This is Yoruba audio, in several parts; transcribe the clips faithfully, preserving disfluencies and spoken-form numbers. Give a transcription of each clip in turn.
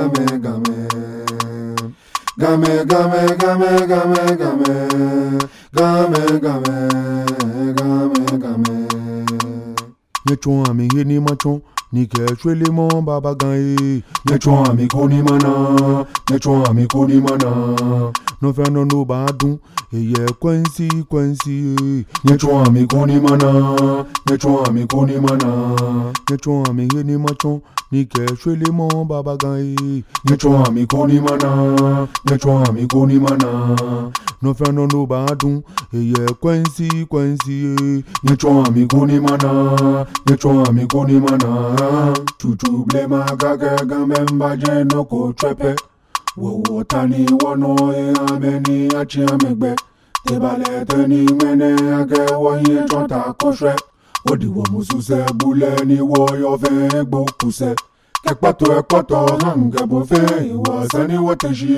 game, game. Game, game, game, game, game. Game, game, game, game. Nyechon ami hini machon, nike chwele mon baba gaye. Nyechon ami koni mana, nyechon ami koni mana. No fe no no badun, eye kwensi kwensi. Nyechon ami koni mana, nyechon ami koni mana. Nyechon ami hini machon, nike chwele mon baba gaye. Nyechon ami koni mana, nyechon ami koni mana. No fe no no badun, eye kwensi kwensi. Nyechon ami koni mana, nyechon ami koni mana. Chuchu blema kake gamemba jeno ko trepe. Wo wo tani wono e ameni achi amegbe. Tebale teni mene ake wo yin chonta koshre. Odi wo mususe bule ni wo yo fe egbo kuse. Kekpato ekpato hange bo fe iwa sani woteji.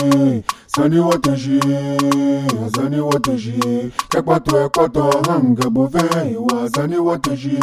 Sani woteji, sani woteji. Kekpato ekpato hange bo fe iwa sani woteji.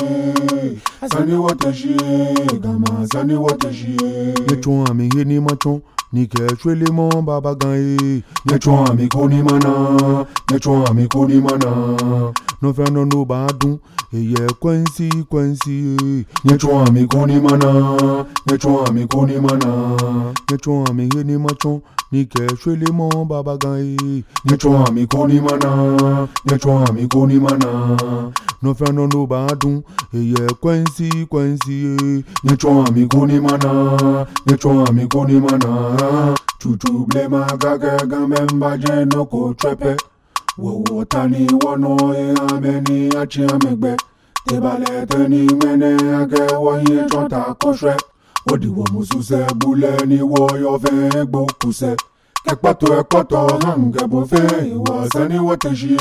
Sani woteji, gama sani woteji. Nyechon ami hini machon, nike chwele mon baba gaye. Nyechon ami koni mana, nyechon ami koni mana. No fe no no badun, eye kwensi kwensi. Nyechon ami koni mana, nyechon ami koni mana. Nyechon ami hini machon, nike chwele mon baba gaye. Nyechon ami koni mana, nyechon ami koni mana. No fe no no badun, eye kwensi kwensi. Nyechon ami koni mana, nyechon ami koni mana. Chuchu blema kake gamemba jeno ko trepe. Wo wo tani wono e ameni achi amegbe. Tebale teni mene ake wo yin chonta koshre. Odi wo mususe bule ni wo yo fe egbo kuse. Kekpato ekpato hange bo fe iwa sani woteji.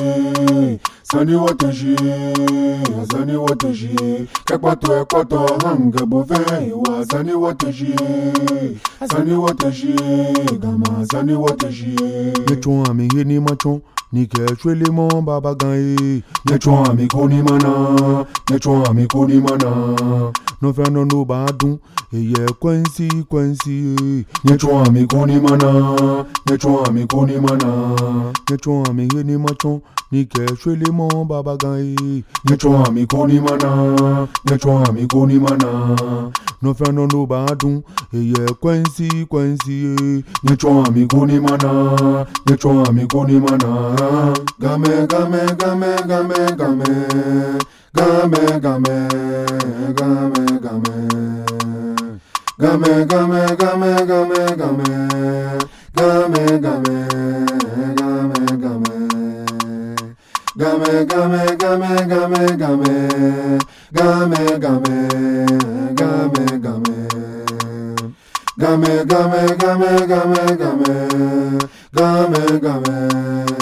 Sani woteji, sani woteji. Kekpato ekpato hange bo fe iwa sani woteji. Sani woteji, gama sani woteji. Nyechon ami hini machon, nike chwele mon baba gaye. Nyechon ami koni mana, nyechon ami koni mana. No fe no no badun, eye kwensi kwensi. Nyechon ami koni mana, nyechon ami koni mana. Nyechon ami hini machon, nike chwele mon baba gaye. Nyechon ami koni mana, nyechon ami koni mana. No fe no no badun, eye kwensi kwensi. Nyechon ami koni mana, nyechon ami koni mana. Game, game, game, game, game. Game, game, game, game. Game, game, game, game, game. Game, game, game, game. Game, game, game, game, game. Game, game, game, game. Game, game, game, game, game. Game, game.